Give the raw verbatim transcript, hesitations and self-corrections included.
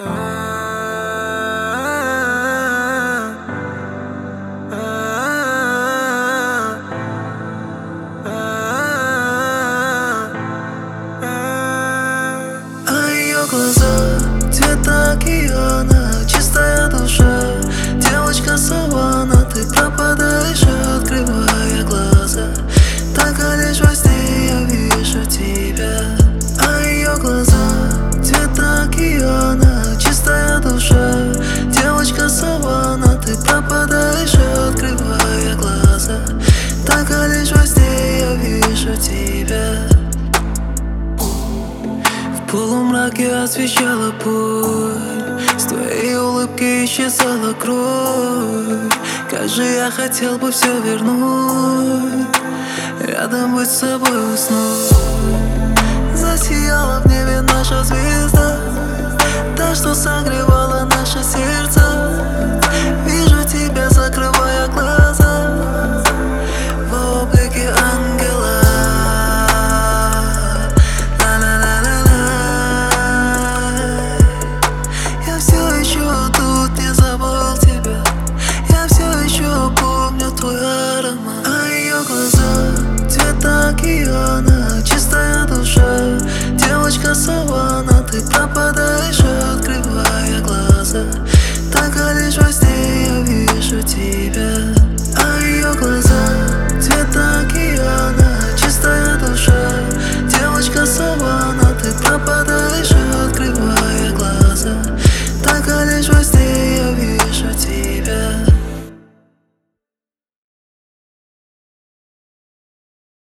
Глаза, цвета океана, чистая душа, девочка саванна. Ты пропадаешь, открывая глаза, только лишь во сне я вижу тебя. А ее глаза, цвета океана, чистая душа, девочка саванна. Ты пропадаешь, открывая глаза, только лишь во сне я вижу тебя. В полумраке освещала путь, с твоей улыбки исчезала кровь. Как же я хотел бы все вернуть, рядом быть с собой уснуть. Засияла в небе наша звезда, та, что согревает